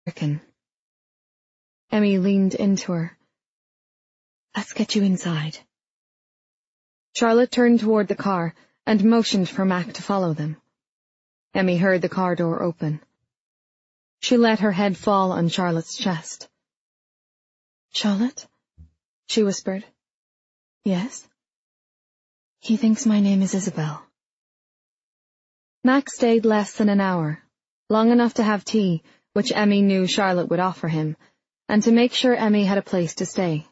Emmy leaned into her. Let's get you inside. Charlotte turned toward the car and motioned for Mac to follow them. Emmy heard the car door open. She let her head fall on Charlotte's chest. Charlotte? She whispered. Yes? He thinks my name is Isabel. Mac stayed less than an hour, long enough to have tea, which Emmy knew Charlotte would offer him, and to make sure Emmy had a place to stay.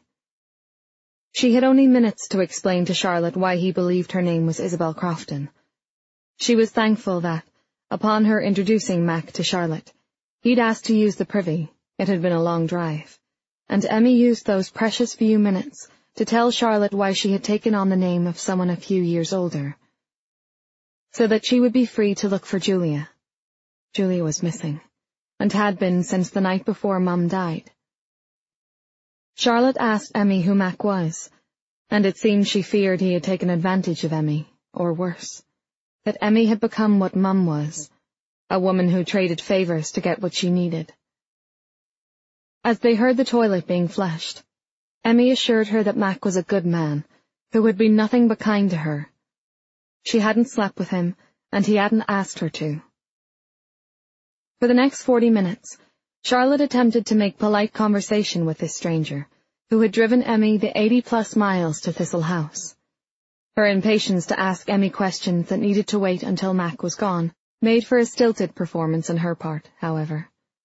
She had only minutes to explain to Charlotte why he believed her name was Isabel Crofton. She was thankful that, upon her introducing Mac to Charlotte, he'd asked to use the privy. It had been a long drive, and Emmy used those precious few minutes to tell Charlotte why she had taken on the name of someone a few years older, so that she would be free to look for Julia. Julia was missing, and had been since the night before Mum died. Charlotte asked Emmy who Mac was, and it seemed she feared he had taken advantage of Emmy, or worse, that Emmy had become what Mum was, a woman who traded favors to get what she needed. As they heard the toilet being flushed, Emmy assured her that Mac was a good man, who would be nothing but kind to her. She hadn't slept with him, and he hadn't asked her to. For the next 40 minutes, Charlotte attempted to make polite conversation with this stranger, who had driven Emmy the 80-plus miles to Thistle House. Her impatience to ask Emmy questions that needed to wait until Mac was gone made for a stilted performance on her part, however.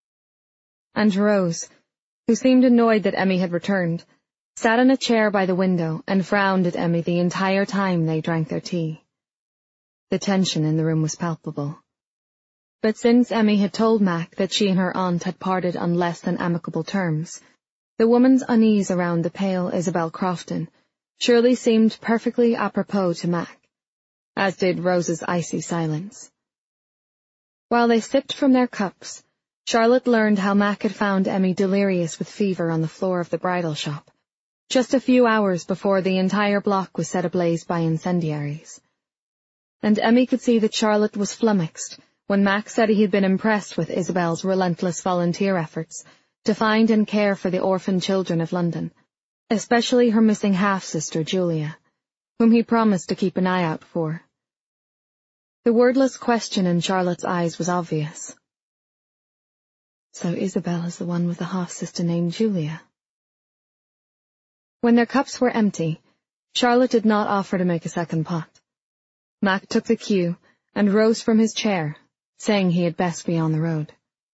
And Rose, who seemed annoyed that Emmy had returned, sat in a chair by the window and frowned at Emmy the entire time they drank their tea. The tension in the room was palpable. But since Emmy had told Mac that she and her aunt had parted on less than amicable terms, the woman's unease around the pale Isabel Crofton surely seemed perfectly apropos to Mac, as did Rose's icy silence. While they sipped from their cups, Charlotte learned how Mac had found Emmy delirious with fever on the floor of the bridal shop, just a few hours before the entire block was set ablaze by incendiaries. And Emmy could see that Charlotte was flummoxed when Mac said he had been impressed with Isabel's relentless volunteer efforts to find and care for the orphan children of London, especially her missing half-sister Julia, whom he promised to keep an eye out for. The wordless question in Charlotte's eyes was obvious. So Isabel is the one with a half-sister named Julia. When their cups were empty, Charlotte did not offer to make a second pot. Mac took the cue and rose from his chair, saying he had best be on the road.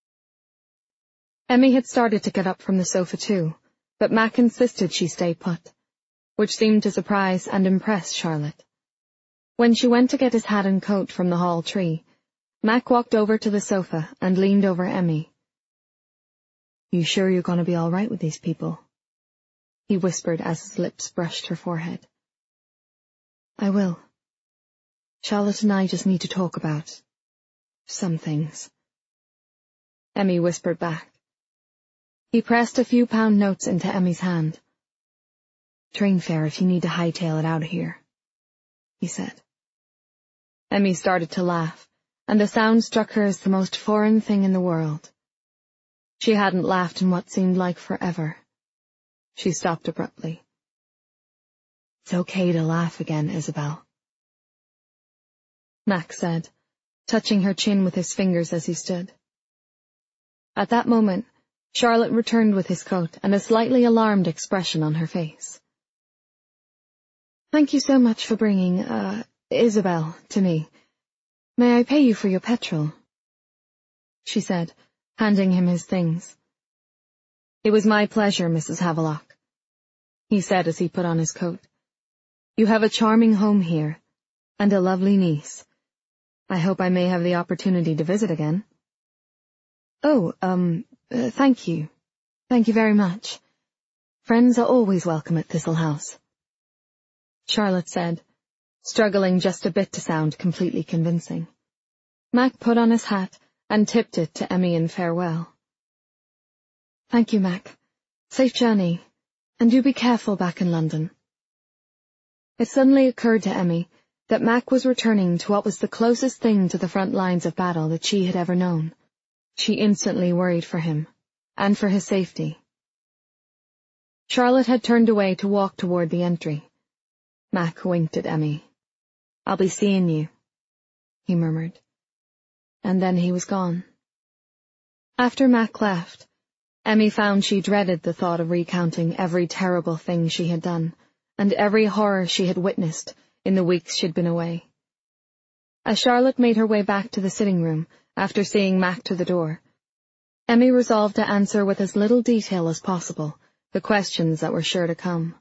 Emmy had started to get up from the sofa too, but Mac insisted she stay put, which seemed to surprise and impress Charlotte. When she went to get his hat and coat from the hall tree, Mac walked over to the sofa and leaned over Emmy. You sure you're going to be all right with these people? He whispered as his lips brushed her forehead. I will. Charlotte and I just need to talk about some things. Emmy whispered back. He pressed a few pound notes into Emmy's hand. Train fare if you need to hightail it out of here, he said. Emmy started to laugh, and the sound struck her as the most foreign thing in the world. She hadn't laughed in what seemed like forever. She stopped abruptly. It's okay to laugh again, Isabel, Mac said, touching her chin with his fingers as he stood. At that moment, Charlotte returned with his coat and a slightly alarmed expression on her face. Thank you so much for bringing, Isabel to me. May I pay you for your petrol? She said, handing him his things. It was my pleasure, Mrs. Havelock, he said as he put on his coat. You have a charming home here, and a lovely niece. I hope I may have the opportunity to visit again. Oh, thank you. Thank you very much. Friends are always welcome at Thistle House, Charlotte said, struggling just a bit to sound completely convincing. Mac put on his hat and tipped it to Emmy in farewell. Thank you, Mac. Safe journey, and do be careful back in London. It suddenly occurred to Emmy that Mac was returning to what was the closest thing to the front lines of battle that she had ever known. She instantly worried for him. and for his safety. Charlotte had turned away to walk toward the entry. Mac winked at Emmy. "I'll be seeing you," he murmured. And then he was gone. After Mac left, Emmy found she dreaded the thought of recounting every terrible thing she had done, and every horror she had witnessed in the weeks she'd been away. As Charlotte made her way back to the sitting room, after seeing Mac to the door, Emmy resolved to answer with as little detail as possible the questions that were sure to come.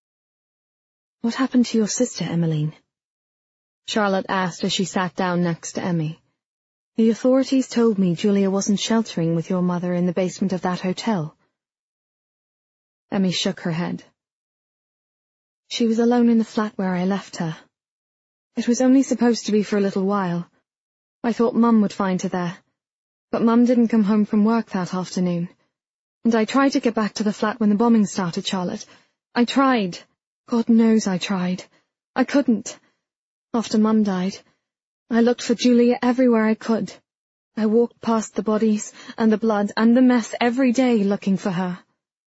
"What happened to your sister, Emmeline?" Charlotte asked as she sat down next to Emmy. "The authorities told me Julia wasn't sheltering with your mother in the basement of that hotel." Emmy shook her head. "She was alone in the flat where I left her. It was only supposed to be for a little while. I thought Mum would find her there, but Mum didn't come home from work that afternoon. And I tried to get back to the flat when the bombing started, Charlotte. I tried. God knows I tried. I couldn't. After Mum died, I looked for Julia everywhere I could. I walked past the bodies and the blood and the mess every day looking for her."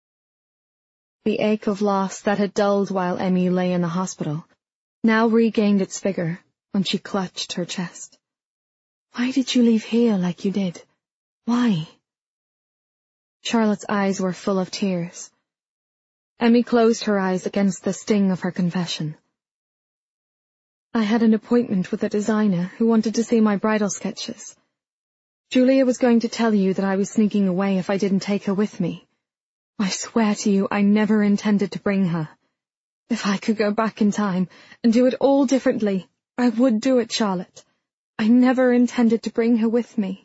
The ache of loss that had dulled while Emmy lay in the hospital now regained its vigor when she clutched her chest. "Why did you leave here like you did? Why?" Charlotte's eyes were full of tears. Emmy closed her eyes against the sting of her confession. "I had an appointment with a designer who wanted to see my bridal sketches. Julia was going to tell you that I was sneaking away if I didn't take her with me. I swear to you I never intended to bring her. If I could go back in time and do it all differently, I would do it, Charlotte. I never intended to bring her with me."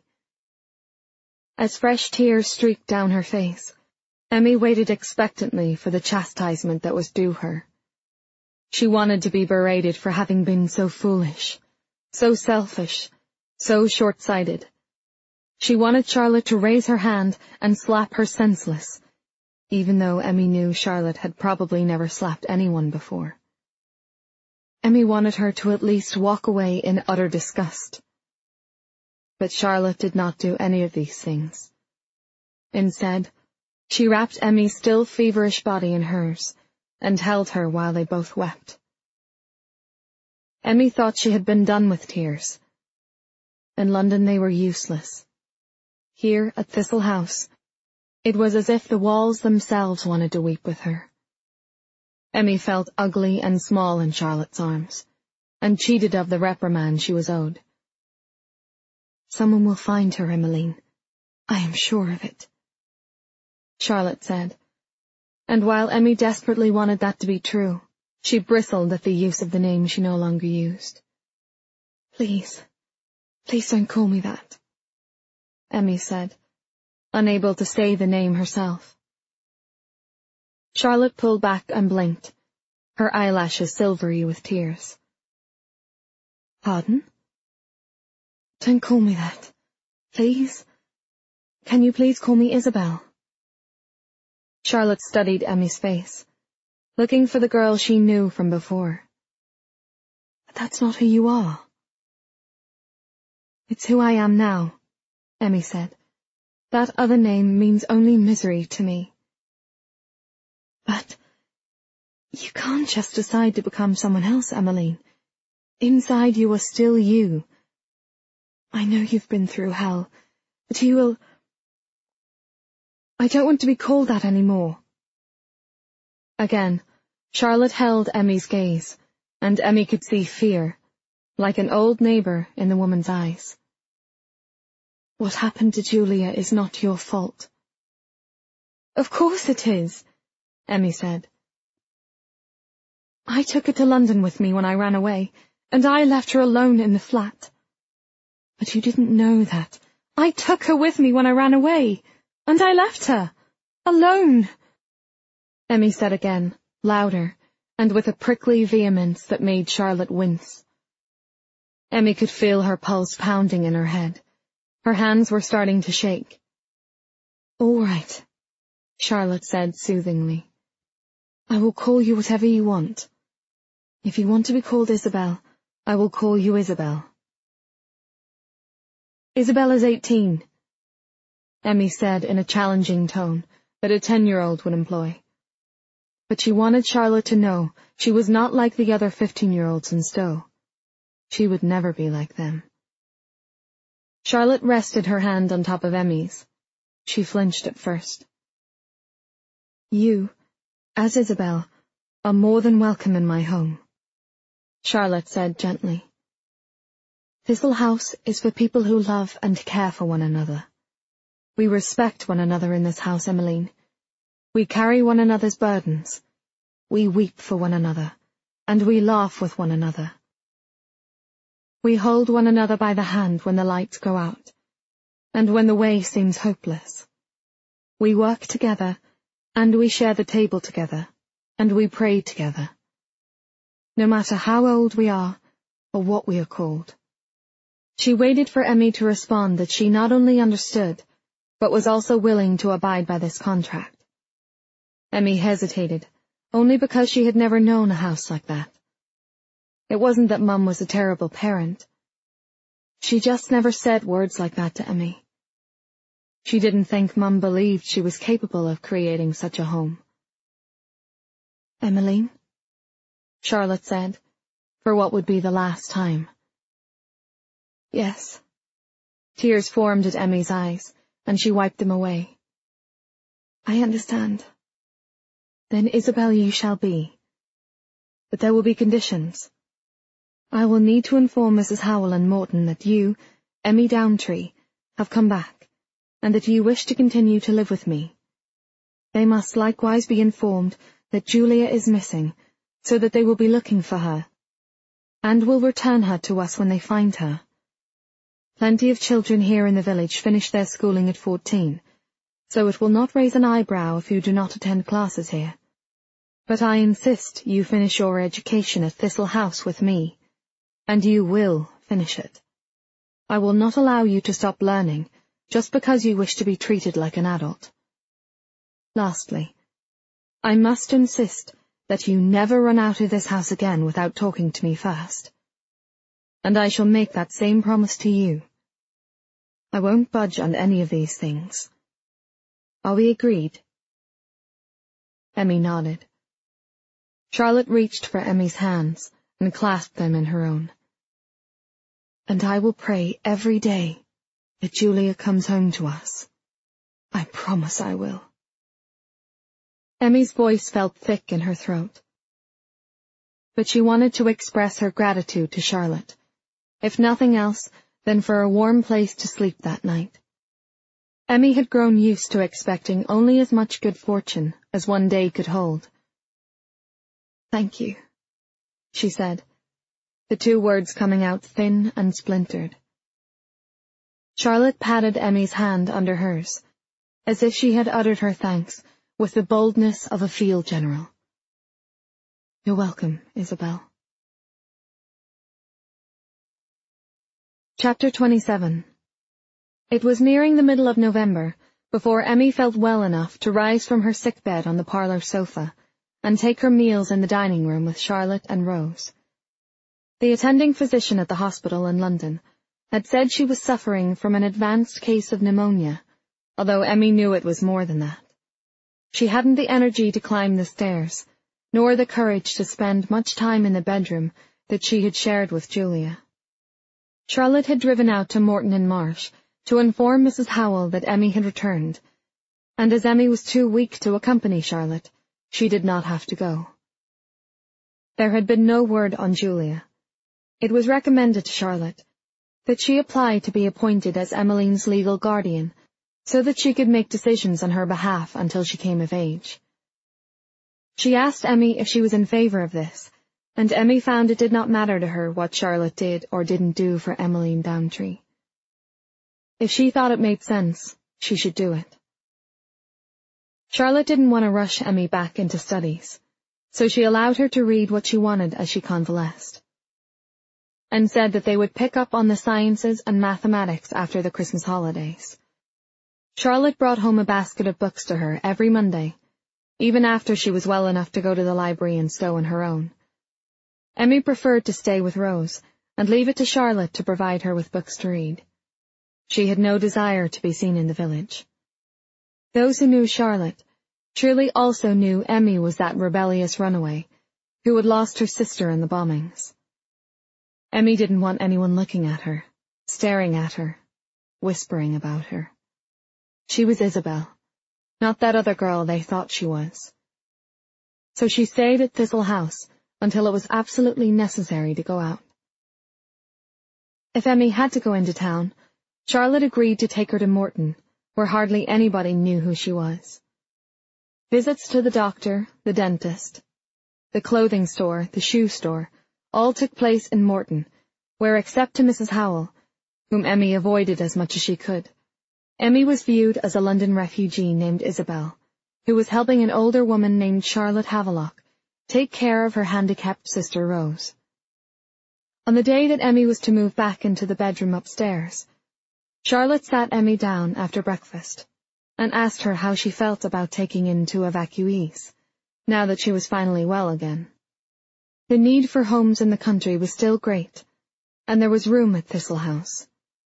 As fresh tears streaked down her face, Emmy waited expectantly for the chastisement that was due her. She wanted to be berated for having been so foolish, so selfish, so short-sighted. She wanted Charlotte to raise her hand and slap her senseless, even though Emmy knew Charlotte had probably never slapped anyone before. Emmy wanted her to at least walk away in utter disgust. But Charlotte did not do any of these things. Instead, she wrapped Emmy's still feverish body in hers and held her while they both wept. Emmy thought she had been done with tears. In London they were useless. Here at Thistle House, it was as if the walls themselves wanted to weep with her. Emmy felt ugly and small in Charlotte's arms, and cheated of the reprimand she was owed. "Someone will find her, Emmeline. I am sure of it," Charlotte said, and while Emmy desperately wanted that to be true, she bristled at the use of the name she no longer used. Please don't call me that," Emmy said, unable to say the name herself. Charlotte pulled back and blinked, her eyelashes silvery with tears. "Pardon? Don't call me that. Please? Can you please call me Isabel?" Charlotte studied Emmy's face, looking for the girl she knew from before. "But that's not who you are." "It's who I am now," Emmy said. "That other name means only misery to me." "But you can't just decide to become someone else, Emmeline. Inside you are still you. I know you've been through hell, but you will... I don't want to be called that anymore." Again, Charlotte held Emmy's gaze, and Emmy could see fear, like an old neighbour in the woman's eyes. "What happened to Julia is not your fault." "Of course it is," Emmy said. "I took her to London with me when I ran away, and I left her alone in the flat. But you didn't know that. I took her with me when I ran away, and I left her, alone," Emmy said again, louder, and with a prickly vehemence that made Charlotte wince. Emmy could feel her pulse pounding in her head. Her hands were starting to shake. "All right," Charlotte said soothingly. "I will call you whatever you want. If you want to be called Isabel, I will call you Isabel." "Isabel is 18. Emmy said in a challenging tone that a 10-year-old would employ. But she wanted Charlotte to know she was not like the other 15-year-olds in Stowe. She would never be like them. Charlotte rested her hand on top of Emmy's. She flinched at first. You, as Isabel, are more than welcome in my home, Charlotte said gently. Thistle House is for people who love and care for one another. We respect one another in this house, Emmeline. We carry one another's burdens. We weep for one another, and we laugh with one another. We hold one another by the hand when the lights go out, and when the way seems hopeless. We work together, and we share the table together, and we pray together. No matter how old we are, or what we are called. She waited for Emmy to respond that she not only understood, but was also willing to abide by this contract. Emmy hesitated, only because she had never known a house like that. It wasn't that Mum was a terrible parent. She just never said words like that to Emmy. She didn't think Mum believed she was capable of creating such a home. Emmeline, Charlotte said, for what would be the last time. Yes. Tears formed at Emmy's eyes, and she wiped them away. I understand. Then Isabel you shall be. But there will be conditions. I will need to inform Mrs. Howell and Morton that you, Emmy Downtree, have come back, and that you wish to continue to live with me. They must likewise be informed that Julia is missing, so that they will be looking for her, and will return her to us when they find her. Plenty of children here in the village finish their schooling at 14, so it will not raise an eyebrow if you do not attend classes here. But I insist you finish your education at Thistle House with me, and you will finish it. I will not allow you to stop learning, just because you wish to be treated like an adult. Lastly, I must insist that you never run out of this house again without talking to me first. And I shall make that same promise to you. I won't budge on any of these things. Are we agreed? Emmy nodded. Charlotte reached for Emmy's hands and clasped them in her own. And I will pray every day that Julia comes home to us. I promise I will. Emmy's voice felt thick in her throat. But she wanted to express her gratitude to Charlotte, if nothing else than for a warm place to sleep that night. Emmy had grown used to expecting only as much good fortune as one day could hold. Thank you, she said, the two words coming out thin and splintered. Charlotte patted Emmy's hand under hers, as if she had uttered her thanks with the boldness of a field general. You're welcome, Isabel. Chapter 27. It was nearing the middle of November before Emmy felt well enough to rise from her sickbed on the parlour sofa and take her meals in the dining room with Charlotte and Rose. The attending physician at the hospital in London had said she was suffering from an advanced case of pneumonia, although Emmy knew it was more than that. She hadn't the energy to climb the stairs, nor the courage to spend much time in the bedroom that she had shared with Julia. Charlotte had driven out to Morton in Marsh to inform Mrs. Howell that Emmy had returned, and as Emmy was too weak to accompany Charlotte, she did not have to go. There had been no word on Julia. It was recommended to Charlotte that she apply to be appointed as Emmeline's legal guardian, so that she could make decisions on her behalf until she came of age. She asked Emmy if she was in favor of this, and Emmy found it did not matter to her what Charlotte did or didn't do for Emmeline Downtree. If she thought it made sense, she should do it. Charlotte didn't want to rush Emmy back into studies, so she allowed her to read what she wanted as she convalesced, and said that they would pick up on the sciences and mathematics after the Christmas holidays. Charlotte brought home a basket of books to her every Monday, even after she was well enough to go to the library in Stowe on her own. Emmy preferred to stay with Rose and leave it to Charlotte to provide her with books to read. She had no desire to be seen in the village. Those who knew Charlotte surely also knew Emmy was that rebellious runaway who had lost her sister in the bombings. Emmy didn't want anyone looking at her, staring at her, whispering about her. She was Isabel, not that other girl they thought she was. So she stayed at Thistle House until it was absolutely necessary to go out. If Emmy had to go into town, Charlotte agreed to take her to Morton, where hardly anybody knew who she was. Visits to the doctor, the dentist, the clothing store, the shoe store, all took place in Morton, where except to Mrs. Howell, whom Emmy avoided as much as she could, Emmy was viewed as a London refugee named Isabel, who was helping an older woman named Charlotte Havelock take care of her handicapped sister Rose. On the day that Emmy was to move back into the bedroom upstairs, Charlotte sat Emmy down after breakfast and asked her how she felt about taking in two evacuees, now that she was finally well again. The need for homes in the country was still great, and there was room at Thistle House.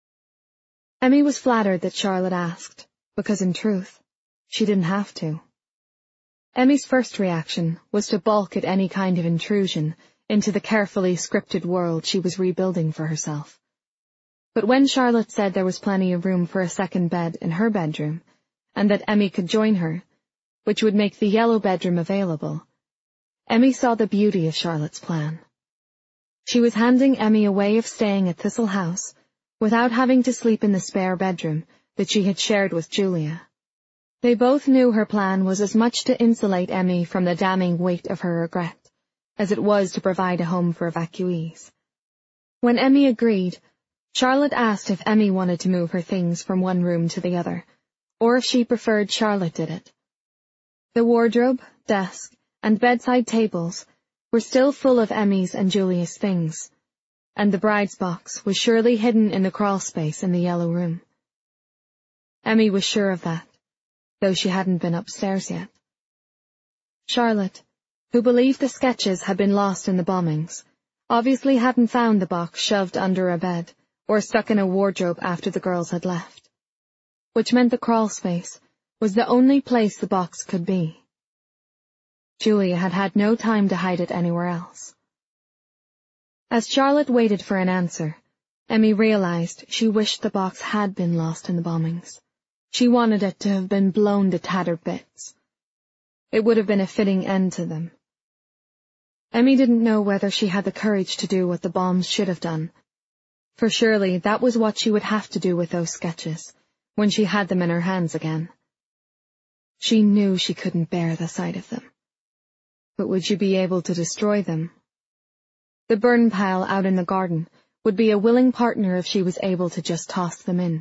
Emmy was flattered that Charlotte asked, because in truth, she didn't have to. Emmy's first reaction was to balk at any kind of intrusion into the carefully scripted world she was rebuilding for herself. But when Charlotte said there was plenty of room for a second bed in her bedroom, and that Emmy could join her, which would make the yellow bedroom available, Emmy saw the beauty of Charlotte's plan. She was handing Emmy a way of staying at Thistle House without having to sleep in the spare bedroom that she had shared with Julia. They both knew her plan was as much to insulate Emmy from the damning weight of her regret as it was to provide a home for evacuees. When Emmy agreed, Charlotte asked if Emmy wanted to move her things from one room to the other, or if she preferred Charlotte did it. The wardrobe, desk, and bedside tables were still full of Emmy's and Julia's things, and the bride's box was surely hidden in the crawl space in the yellow room. Emmy was sure of that, though she hadn't been upstairs yet. Charlotte, who believed the sketches had been lost in the bombings, obviously hadn't found the box shoved under a bed or stuck in a wardrobe after the girls had left, which meant the crawl space was the only place the box could be. Julia had had no time to hide it anywhere else. As Charlotte waited for an answer, Emmy realized she wished the box had been lost in the bombings. She wanted it to have been blown to tattered bits. It would have been a fitting end to them. Emmy didn't know whether she had the courage to do what the bombs should have done, for surely that was what she would have to do with those sketches when she had them in her hands again. She knew she couldn't bear the sight of them. But would she be able to destroy them? The burn pile out in the garden would be a willing partner if she was able to just toss them in.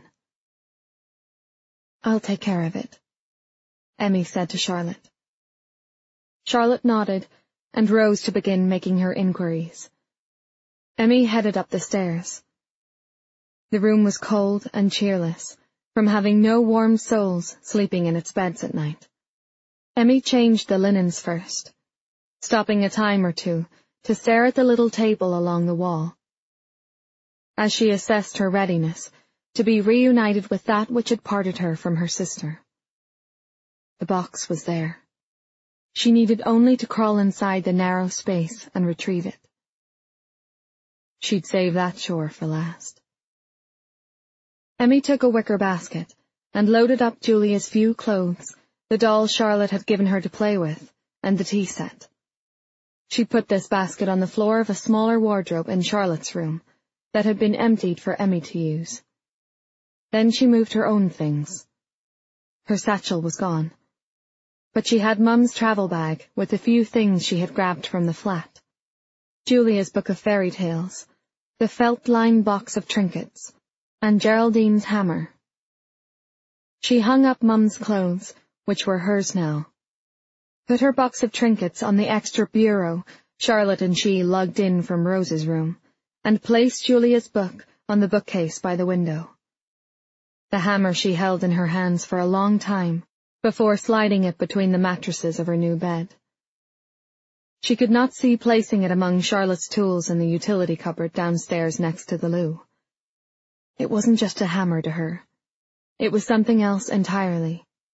"I'll take care of it," Emmy said to Charlotte. Charlotte nodded and rose to begin making her inquiries. Emmy headed up the stairs. The room was cold and cheerless, from having no warm souls sleeping in its beds at night. Emmy changed the linens first, stopping a time or two to stare at the little table along the wall, as she assessed her readiness to be reunited with that which had parted her from her sister. The box was there. She needed only to crawl inside the narrow space and retrieve it. She'd save that chore for last. Emmy took a wicker basket and loaded up Julia's few clothes, the doll Charlotte had given her to play with, and the tea set. She put this basket on the floor of a smaller wardrobe in Charlotte's room that had been emptied for Emmy to use. Then she moved her own things. Her satchel was gone, but she had Mum's travel bag with the few things she had grabbed from the flat, Julia's book of fairy tales, the felt-lined box of trinkets, and Geraldine's hammer. She hung up Mum's clothes, which were hers now, put her box of trinkets on the extra bureau Charlotte and she lugged in from Rose's room, and placed Julia's book on the bookcase by the window. The hammer she held in her hands for a long time, before sliding it between the mattresses of her new bed. She could not see placing it among Charlotte's tools in the utility cupboard downstairs next to the loo. It wasn't just a hammer to her. It was something else entirely.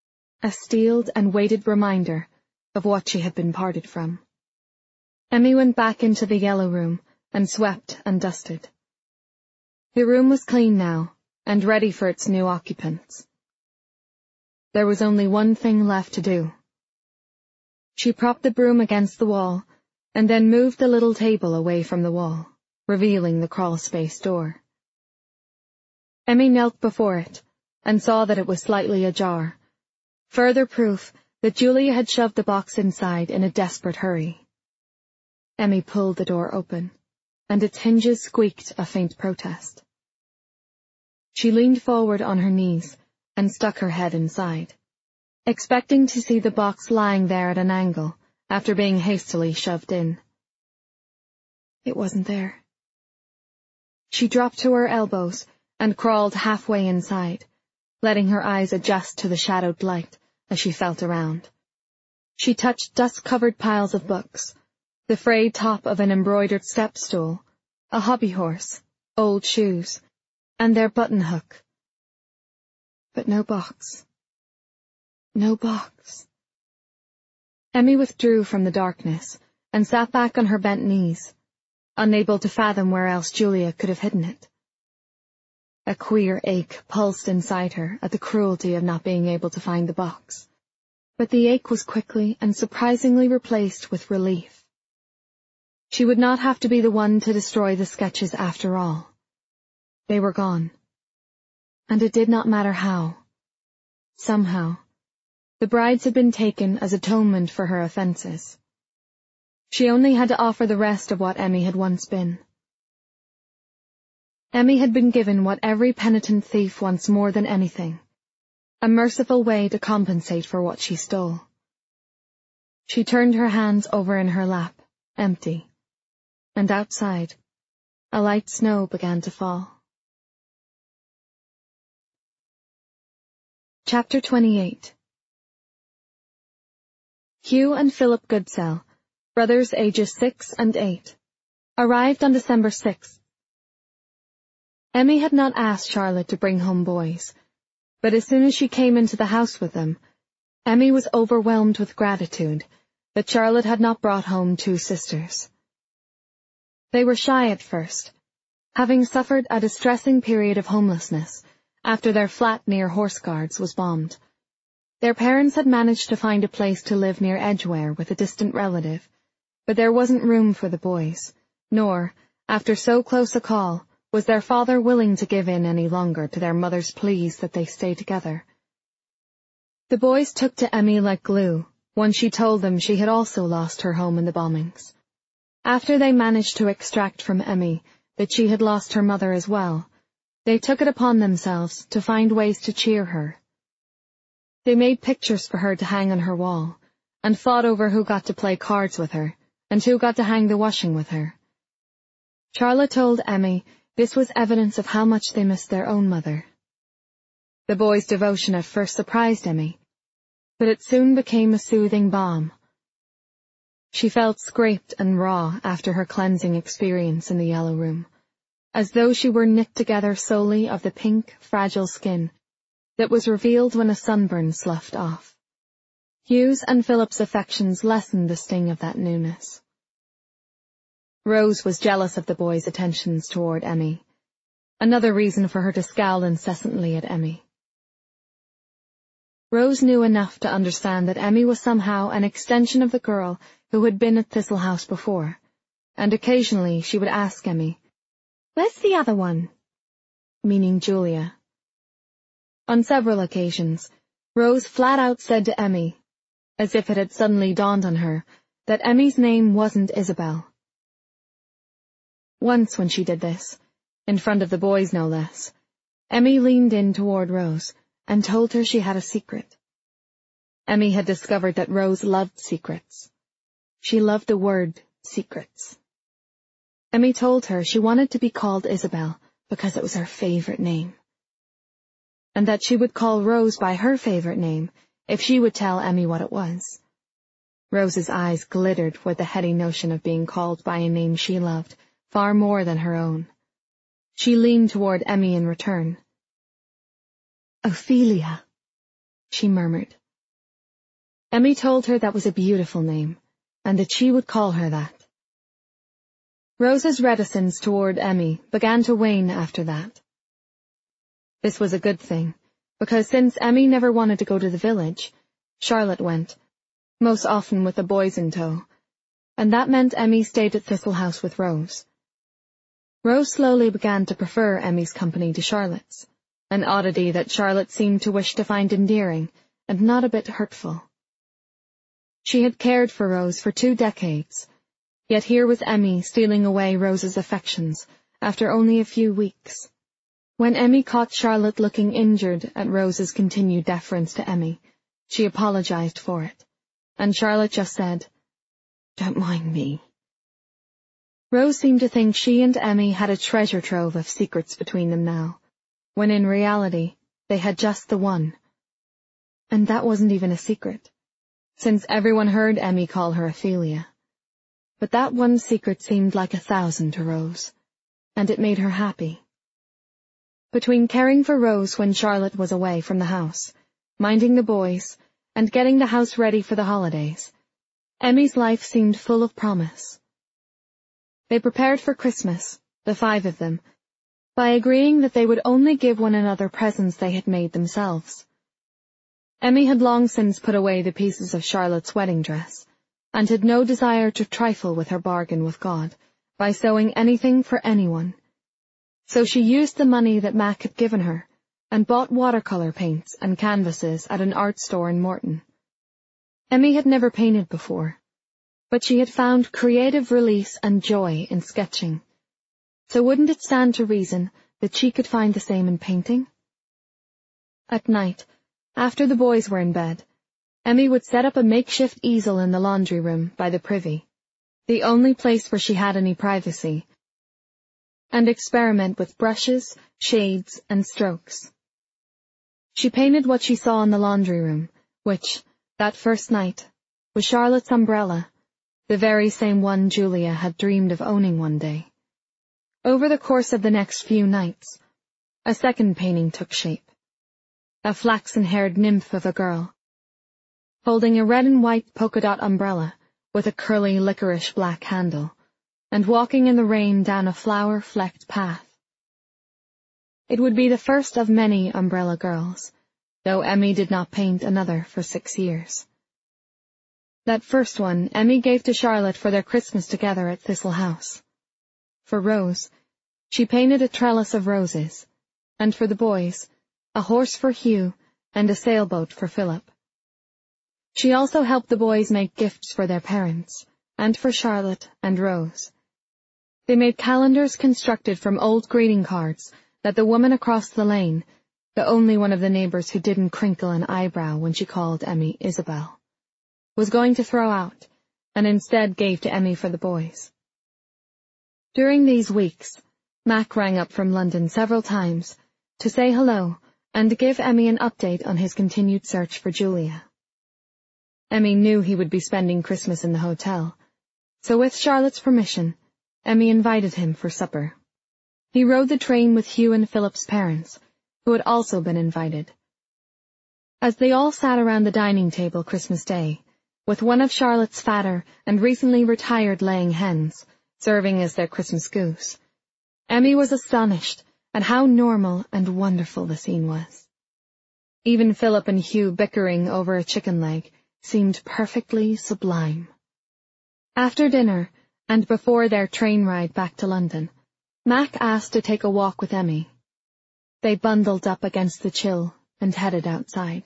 a steeled and weighted reminder of what she had been parted from. Emmy went back into the yellow room and swept and dusted. The room was clean now, and ready for its new occupants. There was only one thing left to do. She propped the broom against the wall, and then moved the little table away from the wall, revealing the crawl-space door. Emmy knelt before it, and saw that it was slightly ajar, further proof that Julia had shoved the box inside in a desperate hurry. Emmy pulled the door open, and its hinges squeaked a faint protest. She leaned forward on her knees and stuck her head inside, expecting to see the box lying there at an angle after being hastily shoved in. It wasn't there. She dropped to her elbows and crawled halfway inside, letting her eyes adjust to the shadowed light as she felt around. She touched dust-covered piles of books, the frayed top of an embroidered step stool, a hobby horse, old shoes, and their button hook. But no box. No box. Emmy withdrew from the darkness and sat back on her bent knees, unable to fathom where else Julia could have hidden it. A queer ache pulsed inside her at the cruelty of not being able to find the box, but the ache was quickly and surprisingly replaced with relief. She would not have to be the one to destroy the sketches after all. They were gone. And it did not matter how. Somehow, the brides had been taken as atonement for her offenses. She only had to offer the rest of what Emmy had once been. Emmy had been given what every penitent thief wants more than anything, a merciful way to compensate for what she stole. She turned her hands over in her lap, empty, and outside, a light snow began to fall. Chapter 28. Hugh and Philip Goodsell, brothers ages 6 and 8, arrived on December 6th. Emmy had not asked Charlotte to bring home boys, but as soon as she came into the house with them, Emmy was overwhelmed with gratitude that Charlotte had not brought home 2 sisters. They were shy at first, having suffered a distressing period of homelessness after their flat near Horse Guards was bombed. Their parents had managed to find a place to live near Edgware with a distant relative, but there wasn't room for the boys, nor, after so close a call, was their father willing to give in any longer to their mother's pleas that they stay together. The boys took to Emmy like glue when she told them she had also lost her home in the bombings. After they managed to extract from Emmy that she had lost her mother as well, they took it upon themselves to find ways to cheer her. They made pictures for her to hang on her wall, and fought over who got to play cards with her, and who got to hang the washing with her. Charlotte told Emmy this was evidence of how much they missed their own mother. The boys' devotion at first surprised Emmy, but it soon became a soothing balm. She felt scraped and raw after her cleansing experience in the yellow room, as though she were knit together solely of the pink, fragile skin that was revealed when a sunburn sloughed off. Hugh's and Philip's affections lessened the sting of that newness. Rose was jealous of the boys' attentions toward Emmy, another reason for her to scowl incessantly at Emmy. Rose knew enough to understand that Emmy was somehow an extension of the girl who had been at Thistle House before, and occasionally she would ask Emmy, "Where's the other one?" meaning Julia. On several occasions, Rose flat out said to Emmy, as if it had suddenly dawned on her, that Emmy's name wasn't Isabel. Once when she did this, in front of the boys no less, Emmy leaned in toward Rose and told her she had a secret. Emmy had discovered that Rose loved secrets. She loved the word secrets. Emmy told her she wanted to be called Isabel because it was her favorite name, and that she would call Rose by her favorite name if she would tell Emmy what it was. Rose's eyes glittered with the heady notion of being called by a name she loved far more than her own. She leaned toward Emmy in return. "Ophelia," she murmured, Emmy told her that was a beautiful name, and that she would call her that. Rose's reticence toward Emmy began to wane after that. This was a good thing, because since Emmy never wanted to go to the village, Charlotte went, most often with the boys in tow, and that meant Emmy stayed at Thistle House with Rose. Rose slowly began to prefer Emmy's company to Charlotte's, an oddity that Charlotte seemed to wish to find endearing and not a bit hurtful. She had cared for Rose for 2 decades, yet here was Emmy stealing away Rose's affections after only a few weeks. When Emmy caught Charlotte looking injured at Rose's continued deference to Emmy, she apologized for it, and Charlotte just said, "Don't mind me." Rose seemed to think she and Emmy had a treasure trove of secrets between them now, when in reality they had just the one. And that wasn't even a secret, since everyone heard Emmy call her Ophelia. But that one secret seemed like 1,000 to Rose, and it made her happy. Between caring for Rose when Charlotte was away from the house, minding the boys, and getting the house ready for the holidays, Emmy's life seemed full of promise. They prepared for Christmas, the 5 of them, by agreeing that they would only give one another presents they had made themselves. Emmy had long since put away the pieces of Charlotte's wedding dress, and had no desire to trifle with her bargain with God by sewing anything for anyone. So she used the money that Mac had given her and bought watercolor paints and canvases at an art store in Morton. Emmy had never painted before, but she had found creative release and joy in sketching. So wouldn't it stand to reason that she could find the same in painting? At night, after the boys were in bed, Emmy would set up a makeshift easel in the laundry room by the privy, the only place where she had any privacy, and experiment with brushes, shades, and strokes. She painted what she saw in the laundry room, which, that first night, was Charlotte's umbrella, the very same one Julia had dreamed of owning one day. Over the course of the next few nights, a second painting took shape. A flaxen-haired nymph of a girl, holding a red and white polka-dot umbrella with a curly licorice black handle, and walking in the rain down a flower-flecked path. It would be the first of many umbrella girls, though Emmy did not paint another for 6 years. That first one Emmy gave to Charlotte for their Christmas together at Thistle House. For Rose, she painted a trellis of roses, and for the boys, a horse for Hugh and a sailboat for Philip. She also helped the boys make gifts for their parents, and for Charlotte and Rose. They made calendars constructed from old greeting cards that the woman across the lane, the only one of the neighbors who didn't crinkle an eyebrow when she called Emmy Isabel, was going to throw out, and instead gave to Emmy for the boys. During these weeks, Mac rang up from London several times to say hello and to give Emmy an update on his continued search for Julia. Emmy knew he would be spending Christmas in the hotel, so with Charlotte's permission, Emmy invited him for supper. He rode the train with Hugh and Philip's parents, who had also been invited. As they all sat around the dining table Christmas Day, with one of Charlotte's fatter and recently retired laying hens serving as their Christmas goose, Emmy was astonished at how normal and wonderful the scene was. Even Philip and Hugh bickering over a chicken leg seemed perfectly sublime. After dinner, and before their train ride back to London, Mac asked to take a walk with Emmy. They bundled up against the chill and headed outside.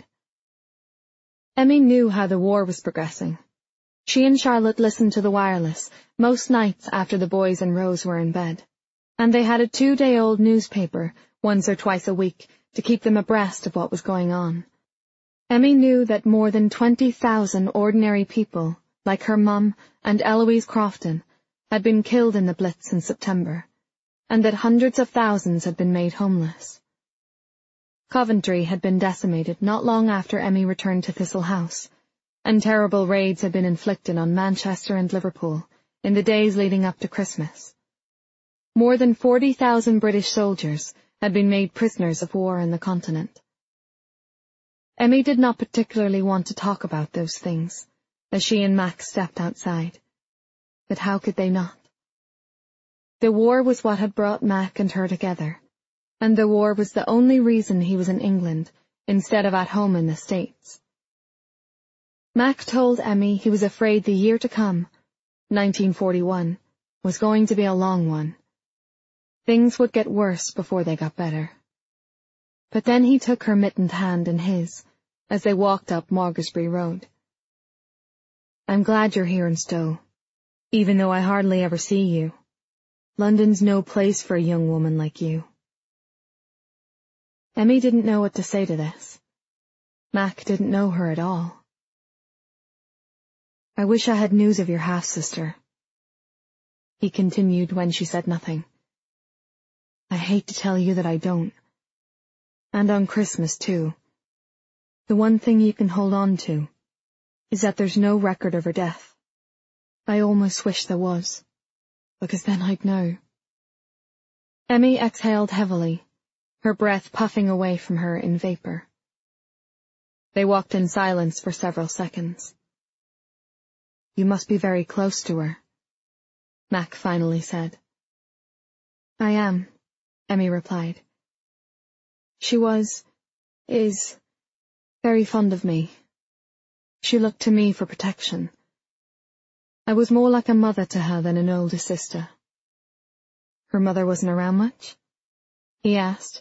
Emmy knew how the war was progressing. She and Charlotte listened to the wireless most nights after the boys and Rose were in bed, and they had a 2-day-old newspaper once or twice a week to keep them abreast of what was going on. Emmy knew that more than 20,000 ordinary people, like her mum and Eloise Crofton, had been killed in the Blitz in September, and that hundreds of thousands had been made homeless. Coventry had been decimated not long after Emmy returned to Thistle House, and terrible raids had been inflicted on Manchester and Liverpool in the days leading up to Christmas. More than 40,000 British soldiers had been made prisoners of war on the continent. Emmy did not particularly want to talk about those things, as she and Max stepped outside. But how could they not? The war was what had brought Mac and her together, and the war was the only reason he was in England instead of at home in the States. Mac told Emmy he was afraid the year to come, 1941, was going to be a long one. Things would get worse before they got better. But then he took her mittened hand in his, as they walked up Morgasbury Road. I'm glad you're here in Stowe, even though I hardly ever see you. London's no place for a young woman like you. Emmy didn't know what to say to this. Mac didn't know her at all. I wish I had news of your half-sister, he continued when she said nothing. I hate to tell you that I don't. And on Christmas, too. The one thing you can hold on to is that there's no record of her death. I almost wish there was, because then I'd know. Emmy exhaled heavily, her breath puffing away from her in vapor. They walked in silence for several seconds. You must be very close to her, Mac finally said. I am, Emmy replied. She is, very fond of me. She looked to me for protection. I was more like a mother to her than an older sister. Her mother wasn't around much? He asked.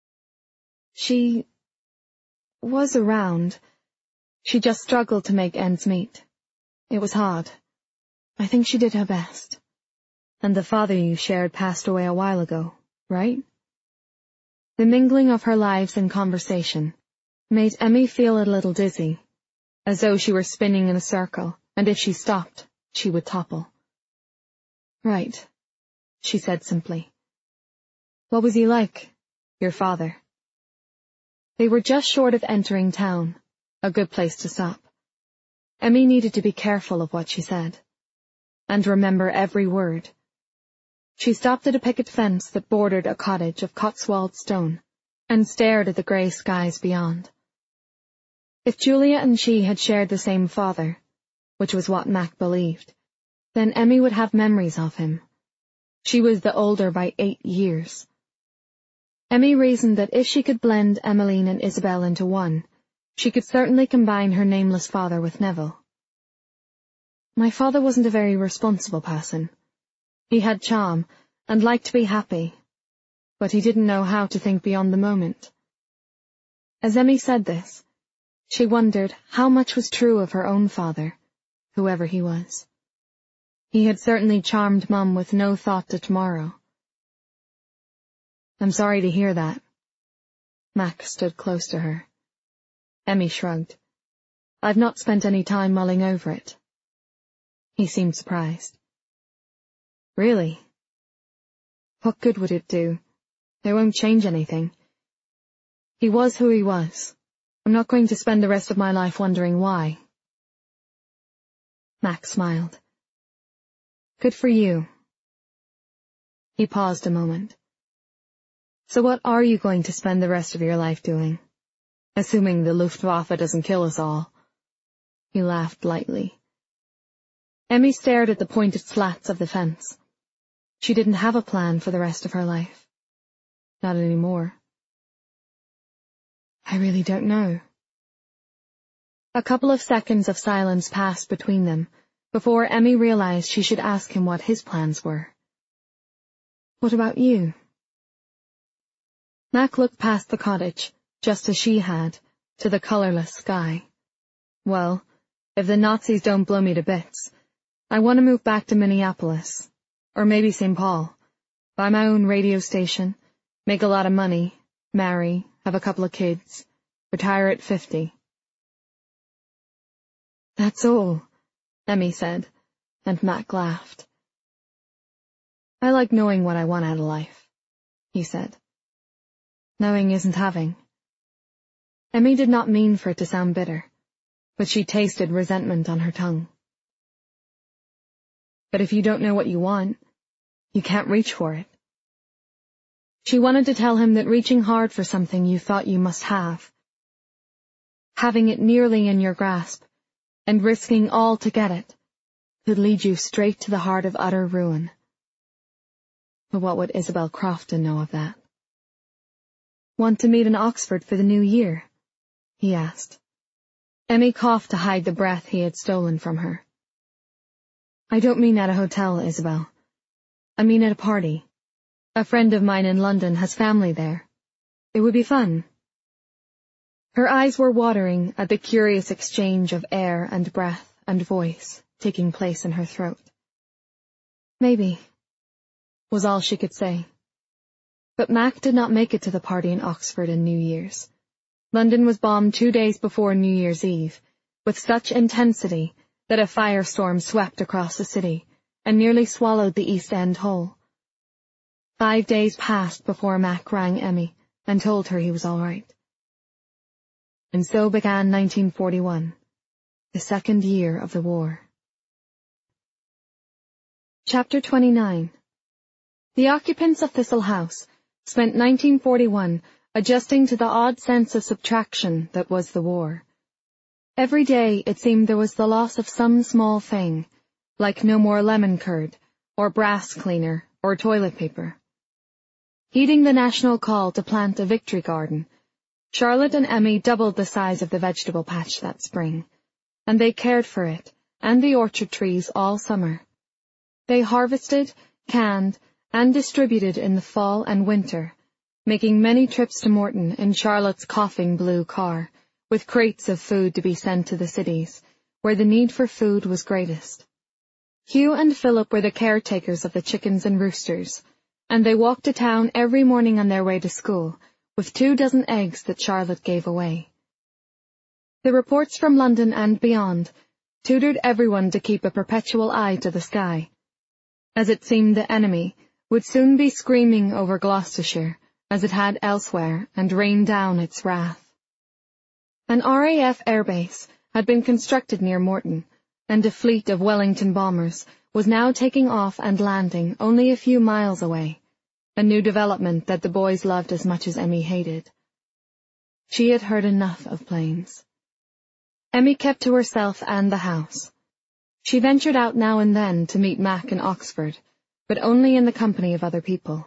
She was around. She just struggled to make ends meet. It was hard. I think she did her best. And the father you shared passed away a while ago, right? The mingling of her lives and conversation made Emmy feel a little dizzy, as though she were spinning in a circle, and if she stopped, she would topple. Right, she said simply. What was he like, your father? They were just short of entering town, a good place to stop. Emmy needed to be careful of what she said, and remember every word. She stopped at a picket fence that bordered a cottage of Cotswold stone, and stared at the grey skies beyond. If Julia and she had shared the same father, which was what Mac believed, then Emmy would have memories of him. She was the older by 8 years. Emmy reasoned that if she could blend Emmeline and Isabel into one, she could certainly combine her nameless father with Neville. My father wasn't a very responsible person. He had charm, and liked to be happy, but he didn't know how to think beyond the moment. As Emmy said this, she wondered how much was true of her own father, whoever he was. He had certainly charmed Mum with no thought to tomorrow. I'm sorry to hear that. Mac stood close to her. Emmy shrugged. I've not spent any time mulling over it. He seemed surprised. Really? What good would it do? It won't change anything. He was who he was. I'm not going to spend the rest of my life wondering why. Max smiled. Good for you. He paused a moment. So what are you going to spend the rest of your life doing? Assuming the Luftwaffe doesn't kill us all. He laughed lightly. Emmy stared at the pointed slats of the fence. She didn't have a plan for the rest of her life. Not anymore. I really don't know. A couple of seconds of silence passed between them, before Emmy realized she should ask him what his plans were. What about you? Mac looked past the cottage, just as she had, to the colourless sky. Well, if the Nazis don't blow me to bits, I want to move back to Minneapolis, or maybe St. Paul, buy my own radio station, make a lot of money, marry, have a couple of kids, retire at 50. That's all, Emmy said, and Mac laughed. I like knowing what I want out of life, he said. Knowing isn't having. Emmy did not mean for it to sound bitter, but she tasted resentment on her tongue. But if you don't know what you want, you can't reach for it. She wanted to tell him that reaching hard for something you thought you must have having it nearly in your grasp, and risking all to get it, could lead you straight to the heart of utter ruin. But what would Isabel Crofton know of that? "Want to meet in Oxford for the new year?" he asked. Emmy coughed to hide the breath he had stolen from her. "I don't mean at a hotel, Isabel. I mean at a party. A friend of mine in London has family there. It would be fun." Her eyes were watering at the curious exchange of air and breath and voice taking place in her throat. "Maybe," was all she could say. But Mac did not make it to the party in Oxford in New Year's. London was bombed 2 days before New Year's Eve, with such intensity that a firestorm swept across the city and nearly swallowed the East End whole. 5 days passed before Mac rang Emmy and told her he was all right. And so began 1941, the second year of the war. Chapter 29. The occupants of Thistle House spent 1941 adjusting to the odd sense of subtraction that was the war. Every day it seemed there was the loss of some small thing, like no more lemon curd, or brass cleaner, or toilet paper. Heeding the national call to plant a victory garden, Charlotte and Emmy doubled the size of the vegetable patch that spring, and they cared for it and the orchard trees all summer. They harvested, canned, and distributed in the fall and winter, making many trips to Morton in Charlotte's coughing blue car, with crates of food to be sent to the cities, where the need for food was greatest. Hugh and Philip were the caretakers of the chickens and roosters, and they walked to town every morning on their way to school, with 24 eggs that Charlotte gave away. The reports from London and beyond tutored everyone to keep a perpetual eye to the sky, as it seemed the enemy would soon be screaming over Gloucestershire, as it had elsewhere, and rain down its wrath. An RAF airbase had been constructed near Morton, and a fleet of Wellington bombers was now taking off and landing only a few miles away, a new development that the boys loved as much as Emmy hated. She had heard enough of planes. Emmy kept to herself and the house. She ventured out now and then to meet Mac in Oxford, but only in the company of other people.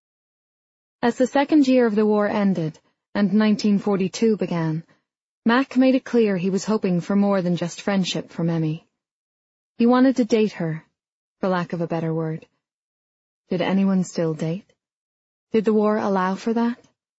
As the second year of the war ended, and 1942 began, Mac made it clear he was hoping for more than just friendship from Emmy. He wanted to date her, for lack of a better word. Did anyone still date? Did the war allow for that?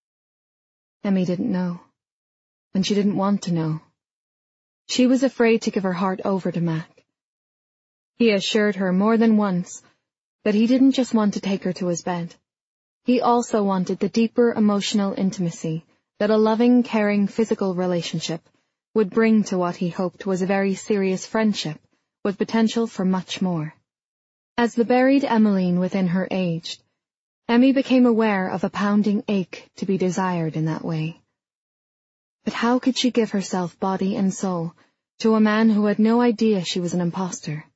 Emmy didn't know, and she didn't want to know. She was afraid to give her heart over to Mac. He assured her more than once that he didn't just want to take her to his bed. He also wanted the deeper emotional intimacy that a loving, caring physical relationship would bring to what he hoped was a very serious friendship with potential for much more. As the buried Emmeline within her aged, Emmy became aware of a pounding ache to be desired in that way. But how could she give herself body and soul to a man who had no idea she was an imposter?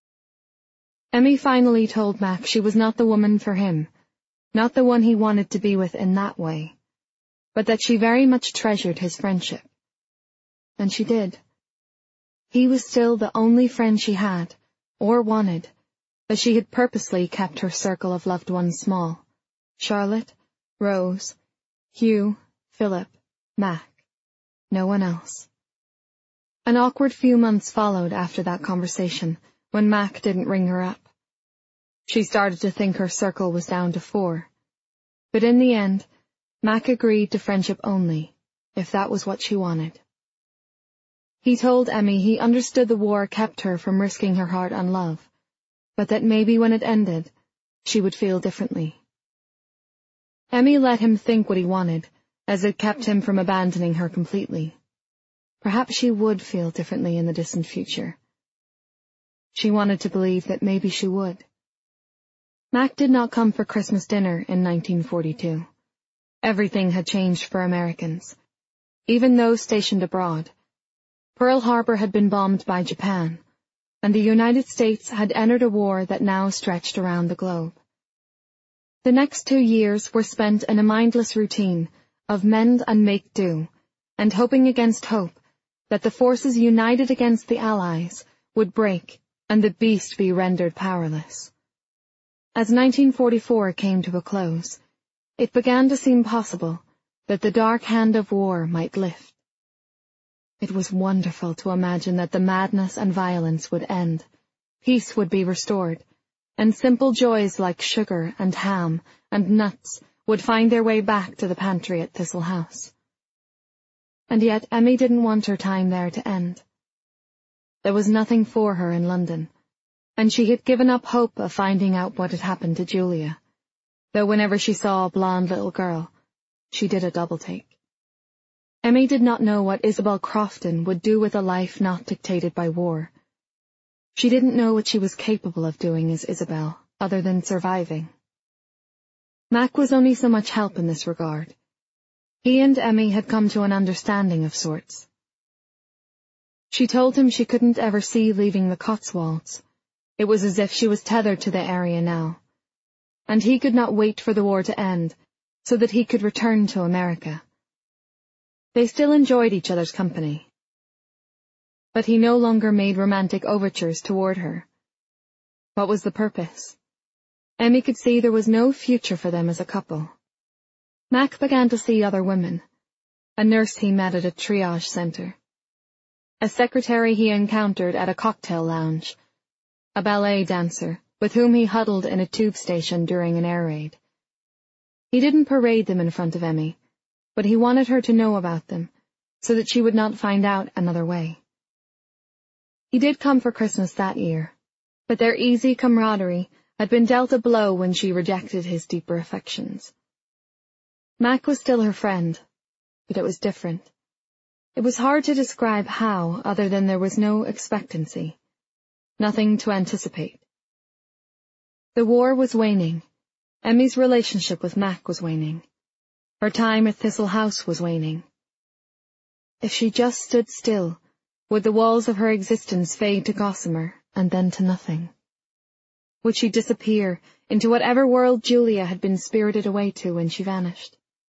Emmy finally told Mac she was not the woman for him, not the one he wanted to be with in that way, but that she very much treasured his friendship. And she did. He was still the only friend she had, or wanted, as she had purposely kept her circle of loved ones small. Charlotte, Rose, Hugh, Philip, Mac. No one else. An awkward few months followed after that conversation, when Mac didn't ring her up. She started to think her circle was down to 4. But in the end, Mac agreed to friendship only, if that was what she wanted. He told Emmy he understood the war kept her from risking her heart on love, but that maybe when it ended, she would feel differently. Emmy let him think what he wanted, as it kept him from abandoning her completely. Perhaps she would feel differently in the distant future. She wanted to believe that maybe she would. Mac did not come for Christmas dinner in 1942. Everything had changed for Americans, even those stationed abroad. Pearl Harbor had been bombed by Japan, and the United States had entered a war that now stretched around the globe. The next 2 years were spent in a mindless routine of mend and make do, and hoping against hope that the forces united against the Allies would break and the beast be rendered powerless. As 1944 came to a close, it began to seem possible that the dark hand of war might lift. It was wonderful to imagine that the madness and violence would end, peace would be restored, and simple joys like sugar and ham and nuts would find their way back to the pantry at Thistle House. And yet Emmy didn't want her time there to end. There was nothing for her in London, and she had given up hope of finding out what had happened to Julia, though whenever she saw a blonde little girl, she did a double-take. Emmy did not know what Isabel Crofton would do with a life not dictated by war. She didn't know what she was capable of doing as Isabel, other than surviving. Mac was only so much help in this regard. He and Emmy had come to an understanding of sorts. She told him she couldn't ever see leaving the Cotswolds. It was as if she was tethered to the area now, and he could not wait for the war to end so that he could return to America. They still enjoyed each other's company, but he no longer made romantic overtures toward her. What was the purpose? Emmy could see there was no future for them as a couple. Mac began to see other women, a nurse he met at a triage center, a secretary he encountered at a cocktail lounge, a ballet dancer with whom he huddled in a tube station during an air raid. He didn't parade them in front of Emmy, but he wanted her to know about them, so that she would not find out another way. He did come for Christmas that year, but their easy camaraderie had been dealt a blow when she rejected his deeper affections. Mac was still her friend, but it was different. It was hard to describe how, other than there was no expectancy, nothing to anticipate. The war was waning. Emmy's relationship with Mac was waning. Her time at Thistle House was waning. If she just stood still, would the walls of her existence fade to gossamer and then to nothing? Would she disappear into whatever world Julia had been spirited away to when she vanished?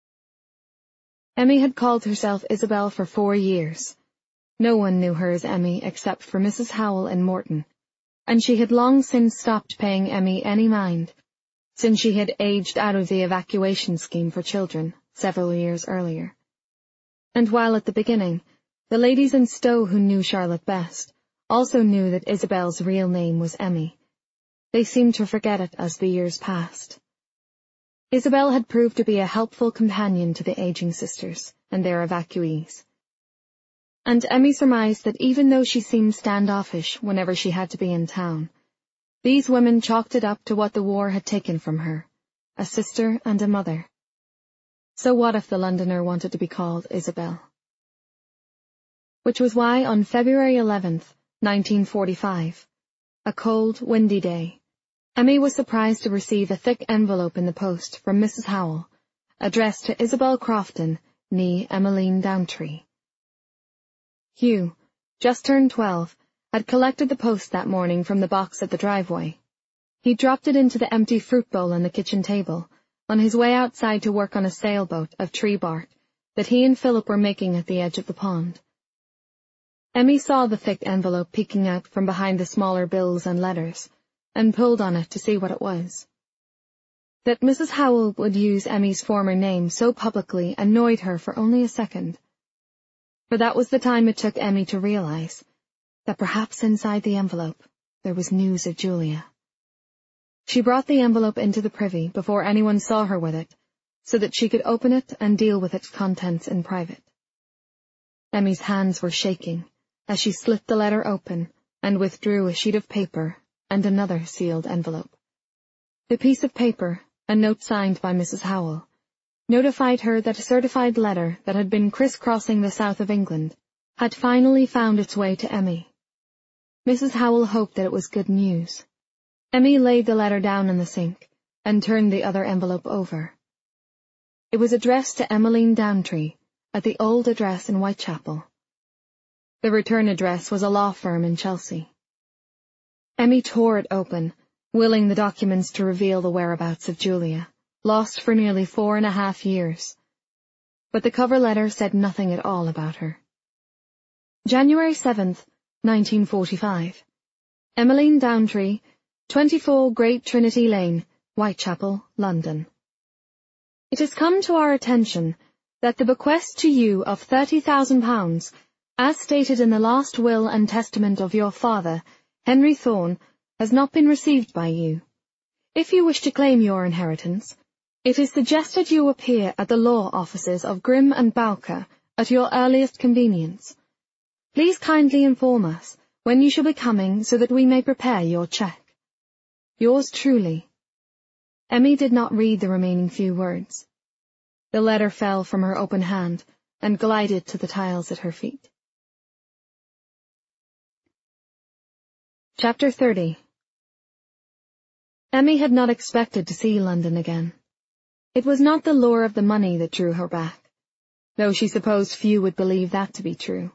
Emmy had called herself Isabel for 4 years. No one knew her as Emmy except for Mrs. Howell and Morton, and she had long since stopped paying Emmy any mind, since she had aged out of the evacuation scheme for children several years earlier. And while at the beginning, the ladies in Stowe who knew Charlotte best also knew that Isabel's real name was Emmy, they seemed to forget it as the years passed. Isabel had proved to be a helpful companion to the aging sisters and their evacuees. And Emmy surmised that even though she seemed standoffish whenever she had to be in town, these women chalked it up to what the war had taken from her, a sister and a mother. So what if the Londoner wanted to be called Isabel? Which was why on February 11th, 1945, a cold, windy day, Emmy was surprised to receive a thick envelope in the post from Mrs. Howell, addressed to Isabel Crofton, née Emmeline Downtree. Hugh, just turned 12, had collected the post that morning from the box at the driveway. He dropped it into the empty fruit bowl on the kitchen table, on his way outside to work on a sailboat of tree bark that he and Philip were making at the edge of the pond. Emmy saw the thick envelope peeking out from behind the smaller bills and letters, and pulled on it to see what it was. That Mrs. Howell would use Emmy's former name so publicly annoyed her for only a second, for that was the time it took Emmy to realize that perhaps inside the envelope there was news of Julia. She brought the envelope into the privy before anyone saw her with it, so that she could open it and deal with its contents in private. Emmy's hands were shaking as she slit the letter open and withdrew a sheet of paper and another sealed envelope. The piece of paper, a note signed by Mrs. Howell, notified her that a certified letter that had been crisscrossing the south of England had finally found its way to Emmy. Mrs. Howell hoped that it was good news. Emmy laid the letter down in the sink and turned the other envelope over. It was addressed to Emmeline Downtree at the old address in Whitechapel. The return address was a law firm in Chelsea. Emmy tore it open, willing the documents to reveal the whereabouts of Julia, lost for nearly 4.5 years. But the cover letter said nothing at all about her. January 7th, 1945. Emmeline Downtree, 24 Great Trinity Lane, Whitechapel, London. It has come to our attention that the bequest to you of £30,000, as stated in the last will and testament of your father, Henry Thorne, has not been received by you. If you wish to claim your inheritance, it is suggested you appear at the law offices of Grimm and Bowker at your earliest convenience. Please kindly inform us when you shall be coming so that we may prepare your cheque. Yours truly. Emmy did not read the remaining few words. The letter fell from her open hand and glided to the tiles at her feet. Chapter 30. Emmy had not expected to see London again. It was not the lure of the money that drew her back, though she supposed few would believe that to be true.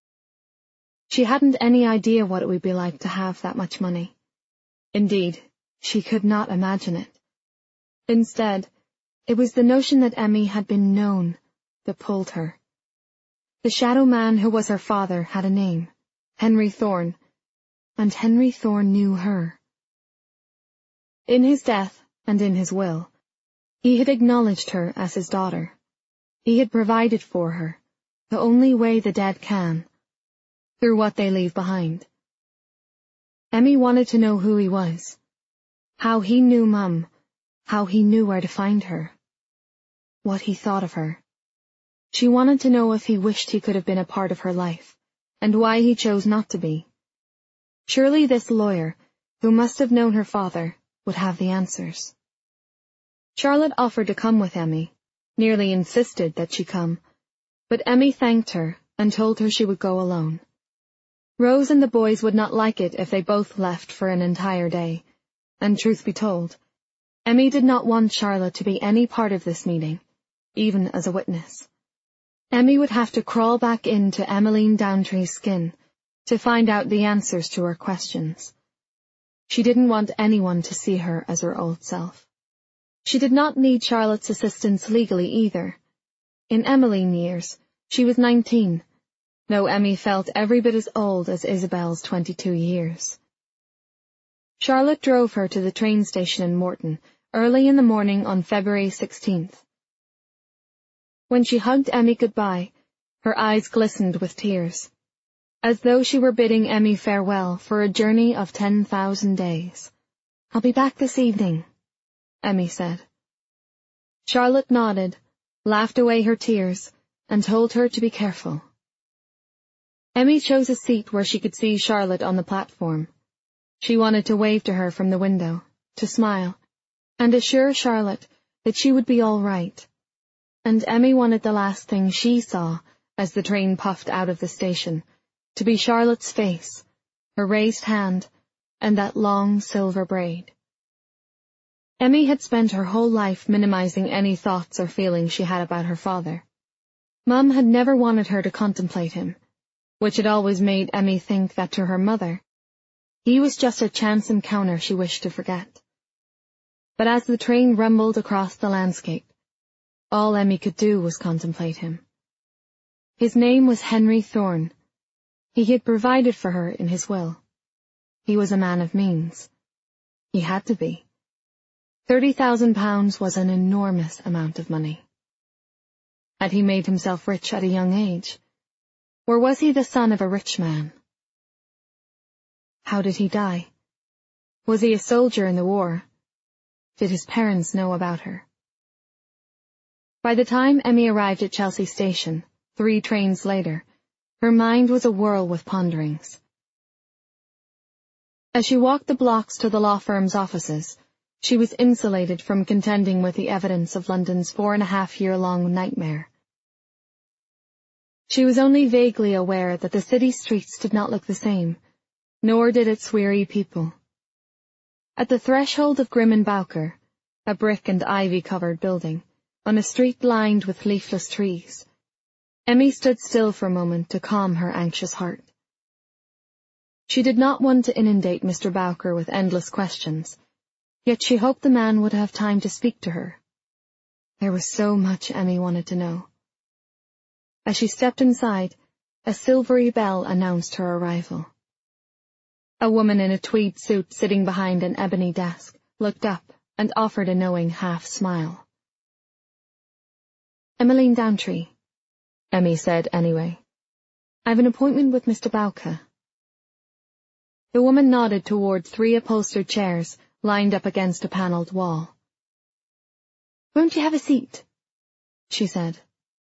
She hadn't any idea what it would be like to have that much money. Indeed, she could not imagine it. Instead, it was the notion that Emmy had been known that pulled her. The shadow man who was her father had a name, Henry Thorne, and Henry Thorne knew her. In his death and in his will, he had acknowledged her as his daughter. He had provided for her, the only way the dead can, through what they leave behind. Emmy wanted to know who he was, how he knew Mum, how he knew where to find her, what he thought of her. She wanted to know if he wished he could have been a part of her life, and why he chose not to be. Surely this lawyer, who must have known her father, would have the answers. Charlotte offered to come with Emmy, nearly insisted that she come, but Emmy thanked her and told her she would go alone. Rose and the boys would not like it if they both left for an entire day, and truth be told, Emmy did not want Charlotte to be any part of this meeting, even as a witness. Emmy would have to crawl back into Emmeline Downtree's skin to find out the answers to her questions. She didn't want anyone to see her as her old self. She did not need Charlotte's assistance legally either. In Emmeline years, she was 19, though Emmy felt every bit as old as Isabel's 22 years. Charlotte drove her to the train station in Morton early in the morning on February 16th. When she hugged Emmy goodbye, her eyes glistened with tears, as though she were bidding Emmy farewell for a journey of 10,000 days. "I'll be back this evening," Emmy said. Charlotte nodded, laughed away her tears, and told her to be careful. Emmy chose a seat where she could see Charlotte on the platform. She wanted to wave to her from the window, to smile, and assure Charlotte that she would be all right. And Emmy wanted the last thing she saw as the train puffed out of the station to be Charlotte's face, her raised hand, and that long silver braid. Emmy had spent her whole life minimizing any thoughts or feelings she had about her father. Mum had never wanted her to contemplate him, which had always made Emmy think that to her mother, he was just a chance encounter she wished to forget. But as the train rumbled across the landscape, all Emmy could do was contemplate him. His name was Henry Thorne. He had provided for her in his will. He was a man of means. He had to be. £30,000 was an enormous amount of money. Had he made himself rich at a young age? Or was he the son of a rich man? How did he die? Was he a soldier in the war? Did his parents know about her? By the time Emmy arrived at Chelsea Station, 3 trains later, her mind was a whirl with ponderings. As she walked the blocks to the law firm's offices, she was insulated from contending with the evidence of London's 4.5-year-long nightmare. She was only vaguely aware that the city streets did not look the same, nor did its weary people. At the threshold of Grimm and Bowker, a brick and ivy-covered building, on a street lined with leafless trees, Emmy stood still for a moment to calm her anxious heart. She did not want to inundate Mr. Bowker with endless questions, yet she hoped the man would have time to speak to her. There was so much Emmy wanted to know. As she stepped inside, a silvery bell announced her arrival. A woman in a tweed suit sitting behind an ebony desk looked up and offered a knowing half-smile. "Emmeline Downtree," Emmy said anyway. "I've an appointment with Mr. Bowker." The woman nodded toward 3 upholstered chairs lined up against a panelled wall. "Won't you have a seat?" she said.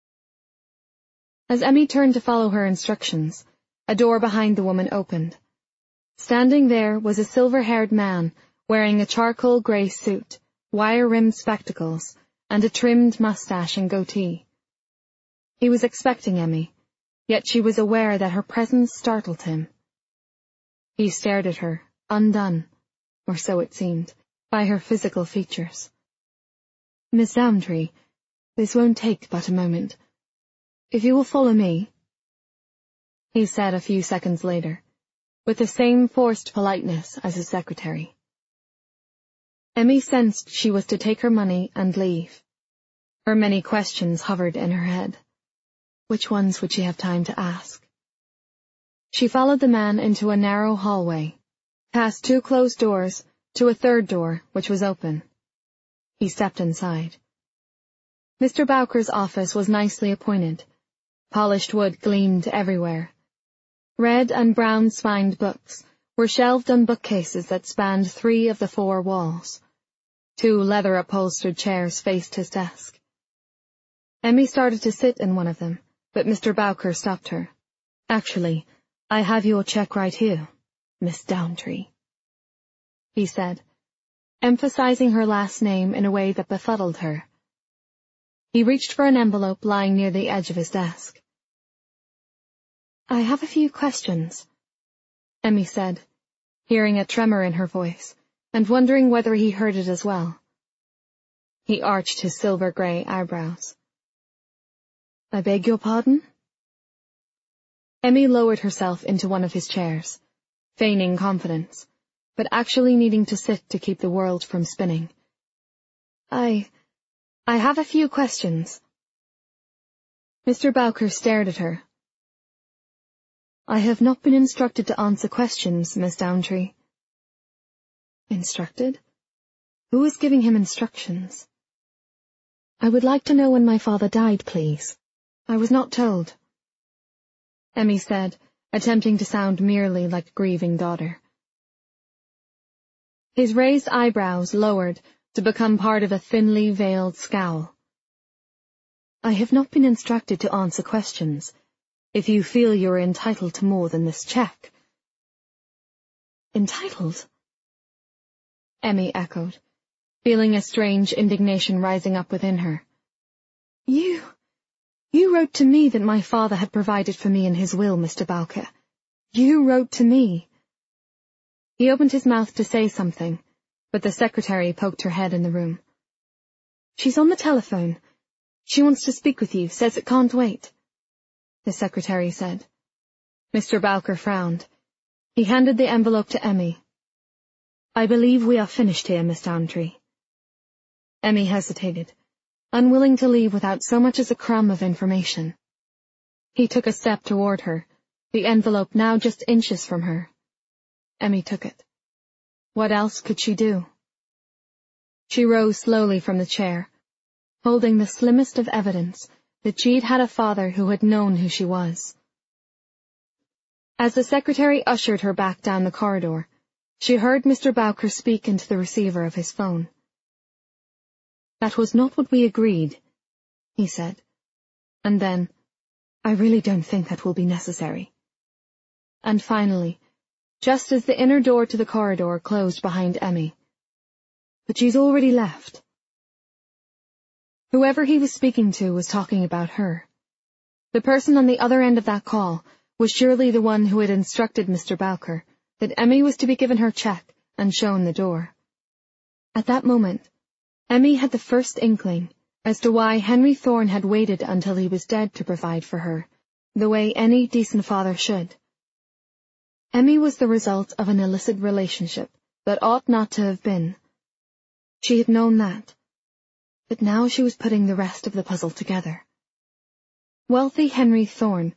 As Emmy turned to follow her instructions, a door behind the woman opened. Standing there was a silver-haired man wearing a charcoal grey suit, wire-rimmed spectacles, and a trimmed mustache and goatee. He was expecting Emmy, yet she was aware that her presence startled him. He stared at her, undone, or so it seemed, by her physical features. "Miss Downtree, this won't take but a moment. If you will follow me," he said a few seconds later, with the same forced politeness as his secretary. Emmy sensed she was to take her money and leave. Her many questions hovered in her head. Which ones would she have time to ask? She followed the man into a narrow hallway, past 2 closed doors, to a 3rd door, which was open. He stepped inside. Mr. Bowker's office was nicely appointed. Polished wood gleamed everywhere. Red and brown spined books were shelved on bookcases that spanned 3 of the 4 walls. 2 leather-upholstered chairs faced his desk. Emmy started to sit in one of them, but Mr. Bowker stopped her. "Actually, I have your check right here, Miss Downtree," he said, emphasizing her last name in a way that befuddled her. He reached for an envelope lying near the edge of his desk. "I have a few questions," Emmy said, hearing a tremor in her voice, and wondering whether he heard it as well. He arched his silver-grey eyebrows. "I beg your pardon?" Emmy lowered herself into one of his chairs, feigning confidence, but actually needing to sit to keep the world from spinning. I have a few questions." Mr. Bowker stared at her. "I have not been instructed to answer questions, Miss Downtree." Instructed? Who was giving him instructions? "I would like to know when my father died, please." "I was not told," Emmy said, attempting to sound merely like a grieving daughter. His raised eyebrows lowered to become part of a thinly veiled scowl. "I have not been instructed to answer questions. If you feel you are entitled to more than this check." "Entitled?" Emmy echoed, feeling a strange indignation rising up within her. You wrote to me that my father had provided for me in his will, Mr. Bowker. You wrote to me." He opened his mouth to say something, but the secretary poked her head in the room. "She's on the telephone. She wants to speak with you, says it can't wait," the secretary said. Mr. Bowker frowned. He handed the envelope to Emmy. "I believe we are finished here, Miss Downtree." Emmy hesitated, unwilling to leave without so much as a crumb of information. He took a step toward her, the envelope now just inches from her. Emmy took it. What else could she do? She rose slowly from the chair, holding the slimmest of evidence that she'd had a father who had known who she was. As the secretary ushered her back down the corridor, she heard Mr. Bowker speak into the receiver of his phone. "That was not what we agreed," he said. And then, "I really don't think that will be necessary." And finally, just as the inner door to the corridor closed behind Emmy, "But she's already left." Whoever he was speaking to was talking about her. The person on the other end of that call was surely the one who had instructed Mr. Bowker that Emmy was to be given her check and shown the door. At that moment, Emmy had the first inkling as to why Henry Thorne had waited until he was dead to provide for her, the way any decent father should. Emmy was the result of an illicit relationship that ought not to have been. She had known that, but now she was putting the rest of the puzzle together. Wealthy Henry Thorne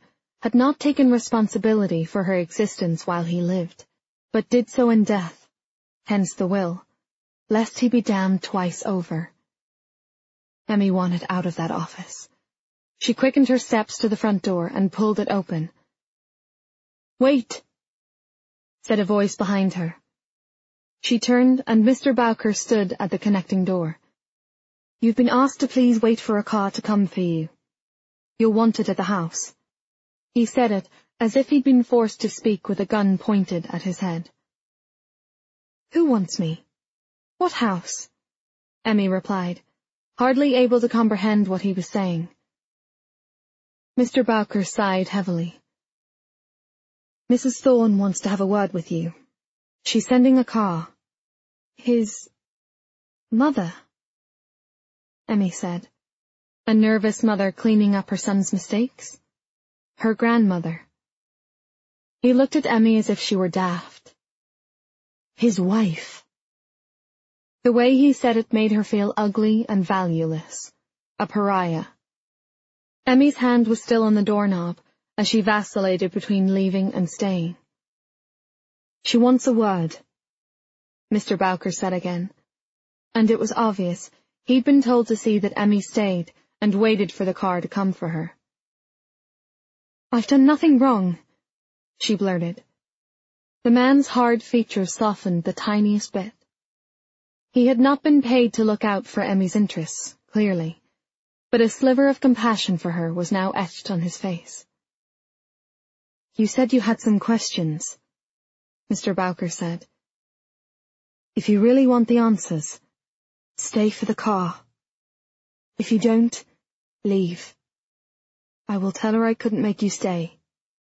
had not taken responsibility for her existence while he lived, but did so in death, hence the will, lest he be damned twice over. Emmy wanted out of that office. She quickened her steps to the front door and pulled it open. "Wait," said a voice behind her. She turned, and Mr. Bowker stood at the connecting door. "You've been asked to please wait for a car to come for you. You'll want it at the house." He said it as if he'd been forced to speak with a gun pointed at his head. "Who wants me? What house?" Emmy replied, hardly able to comprehend what he was saying. Mr. Bowker sighed heavily. "Mrs. Thorne wants to have a word with you. She's sending a car." "His mother?" Emmy said. A nervous mother cleaning up her son's mistakes? Her grandmother. He looked at Emmy as if she were daft. His wife. The way he said it made her feel ugly and valueless. A pariah. Emmy's hand was still on the doorknob as she vacillated between leaving and staying. "She wants a word," Mr. Bowker said again, and it was obvious he'd been told to see that Emmy stayed and waited for the car to come for her. "I've done nothing wrong," she blurted. The man's hard features softened the tiniest bit. He had not been paid to look out for Emmy's interests, clearly, but a sliver of compassion for her was now etched on his face. "You said you had some questions," Mr. Bowker said. "If you really want the answers, stay for the car. If you don't, leave. I will tell her I couldn't make you stay."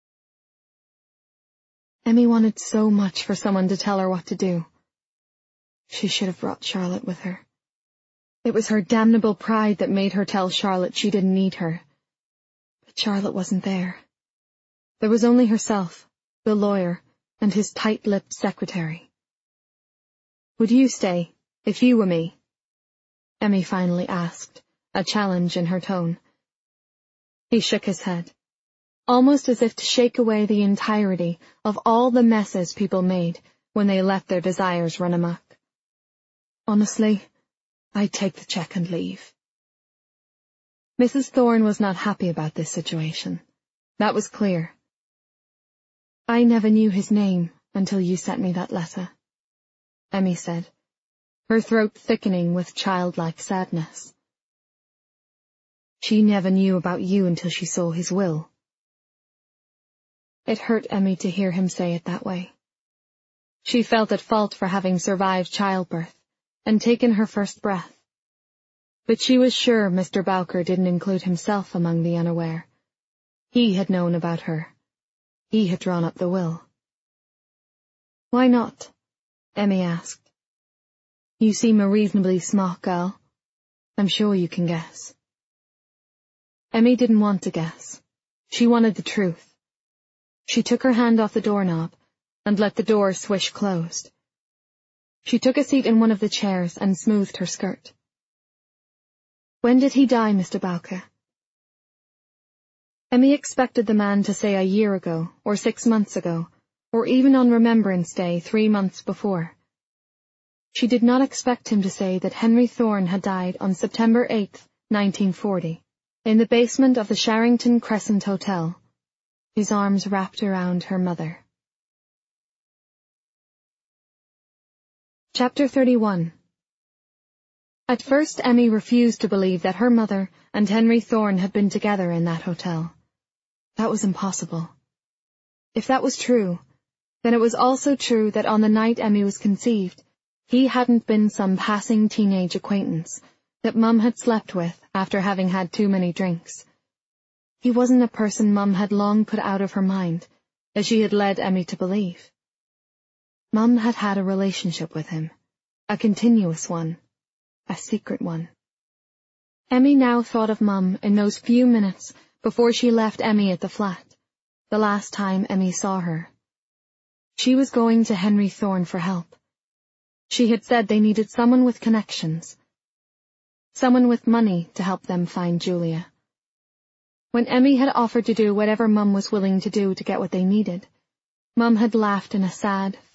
Emmy wanted so much for someone to tell her what to do. She should have brought Charlotte with her. It was her damnable pride that made her tell Charlotte she didn't need her. But Charlotte wasn't there. There was only herself, the lawyer, and his tight-lipped secretary. "Would you stay, if you were me?" Emmy finally asked, a challenge in her tone. He shook his head, almost as if to shake away the entirety of all the messes people made when they let their desires run amok. "Honestly, I'd take the check and leave." Mrs. Thorne was not happy about this situation. That was clear. "I never knew his name until you sent me that letter," Emmy said, her throat thickening with childlike sadness. "She never knew about you until she saw his will." It hurt Emmy to hear him say it that way. She felt at fault for having survived childbirth and taken her first breath. But she was sure Mr. Bowker didn't include himself among the unaware. He had known about her. He had drawn up the will. "Why not?" Emmy asked. "You seem a reasonably smart girl. I'm sure you can guess." Emmy didn't want to guess. She wanted the truth. She took her hand off the doorknob and let the door swish closed. She took a seat in one of the chairs and smoothed her skirt. "When did he die, Mr. Bowker?" Emmy expected the man to say a year ago, or 6 months ago, or even on Remembrance Day 3 months before. She did not expect him to say that Henry Thorne had died on September 8th, 1940, in the basement of the Sharrington Crescent Hotel, his arms wrapped around her mother. Chapter 31. At first Emmy refused to believe that her mother and Henry Thorne had been together in that hotel. That was impossible. If that was true, then it was also true that on the night Emmy was conceived, he hadn't been some passing teenage acquaintance that Mum had slept with after having had too many drinks. He wasn't a person Mum had long put out of her mind, as she had led Emmy to believe. Mum had had a relationship with him, a continuous one, a secret one. Emmy now thought of Mum in those few minutes before she left Emmy at the flat, the last time Emmy saw her. She was going to Henry Thorne for help. She had said they needed someone with connections, someone with money to help them find Julia. When Emmy had offered to do whatever Mum was willing to do to get what they needed, Mum had laughed in a sad,